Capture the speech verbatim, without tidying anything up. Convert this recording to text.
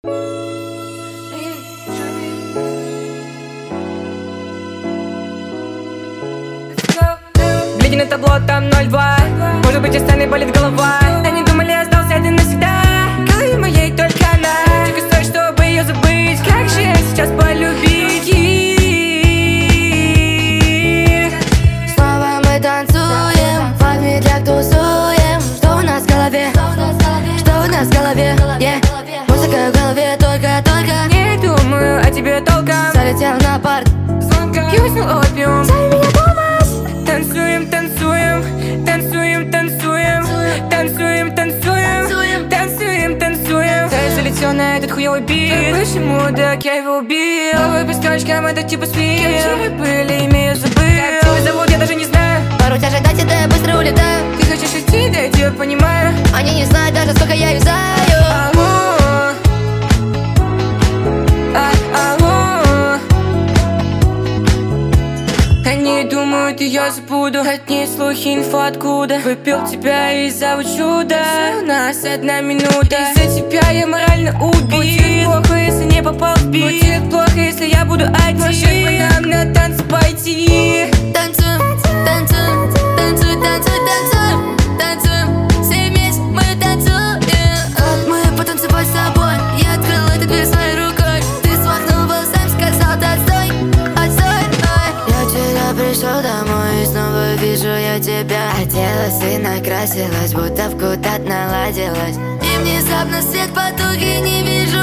Глядя на табло, там ноль два. Может быть, у сцены болит голова. Они думали, остался один навсегда. В голове моей только она. Чего стоит, чтобы ее забыть. Как же я сейчас полюбить их? Снова мы танцуем, в медлях тусуем. Что у нас в голове? Что у нас в голове? Yeah. Музыка в голове только-только. Не думаю о тебе толком. Залетел на парт, Звонко пьюснул опиум. зови меня Томас. Танцуем, танцуем, танцуем, танцуем, танцуем, танцуем, танцуем, танцуем. Я залетел на этот хуёвый бит. Почему так я его убил? Новый по строчкам, это типа спит. Где мы были, имею забыл. Как тебя зовут, я даже не знаю. Порой ожидать это я быстро улетаю. Ты хочешь идти, да я тебя понимаю. Они не знают даже, сколько я юзаю. Алло, а, алло. Они думают, и я забуду. От ней слухи, инфа откуда. Выпил тебя и зовут чудо. У нас одна минута. Из-за тебя я морально убит. Будет плохо, если не попал в бит. Будет плохо, если я буду один. Может, нам на танцы пойти. Танцуем, танцуем, танцуй, танцуй, танцуем, танцуем. Все вместе мы танцуем. Вот мы потанцевать с тобой. Я открыл эту дверь своей рукой. Ты смахнул волосами, сказал: отстой, отстой. Я вчера пришел домой и снова вижу я тебя. Оделась и накрасилась, будто в куда-то наладилась. И внезапно свет потух и не вижу